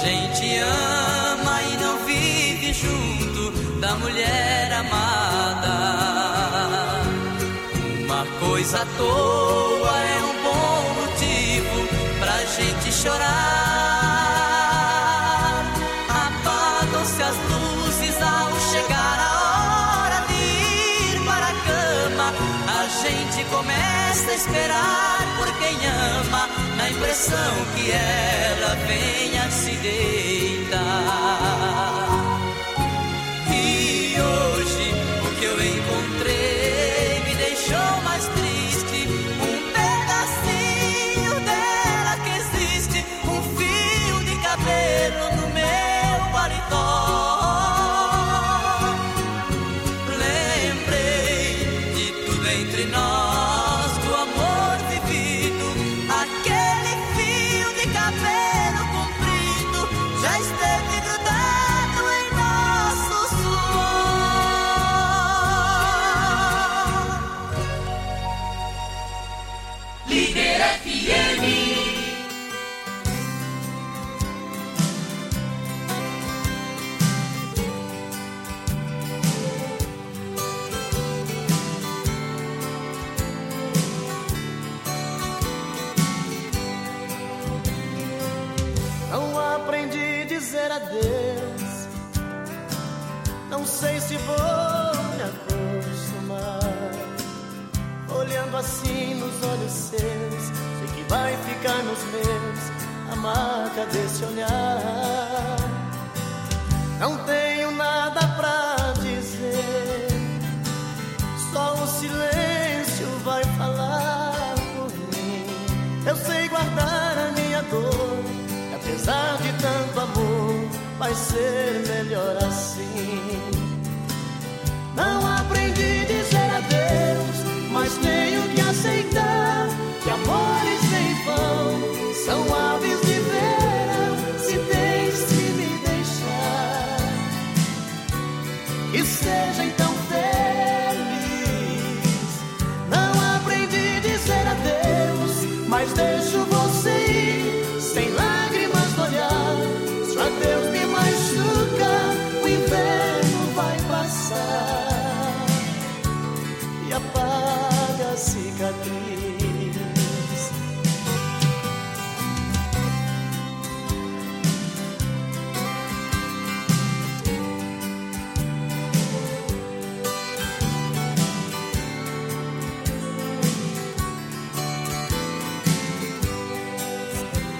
gente ama e não vive junto da mulher amada. Uma coisa à toa é um bom motivo pra gente chorar. Apagam-se as luzes ao chegar a hora de ir para a cama. A gente começa a esperar por quem ama, na impressão que ela venha se deitar. E hoje o que eu encontrei me deixou mais triste. Um pedacinho dela que existe, um fio de cabelo no meu paletó. Lembrei de tudo entre nós, do amor vivido. Aquele fio de cabelo comprido já esteve grudado em nosso suor. Líder FM. Não aprendi a dizer adeus. Não sei se vou me acostumar. Olhando assim nos olhos seus, sei que vai ficar nos meus a marca desse olhar. Não tenho nada pra dizer, só o silêncio vai falar por mim. Eu sei guardar a minha dor, e apesar de tanto amor, vai ser melhor assim. Não aprendi a dizer adeus, mas tenho que aceitar que amores sem vão são aves de verão. Se deixe me deixar, que seja então feliz. Não aprendi a dizer adeus, mas deixo você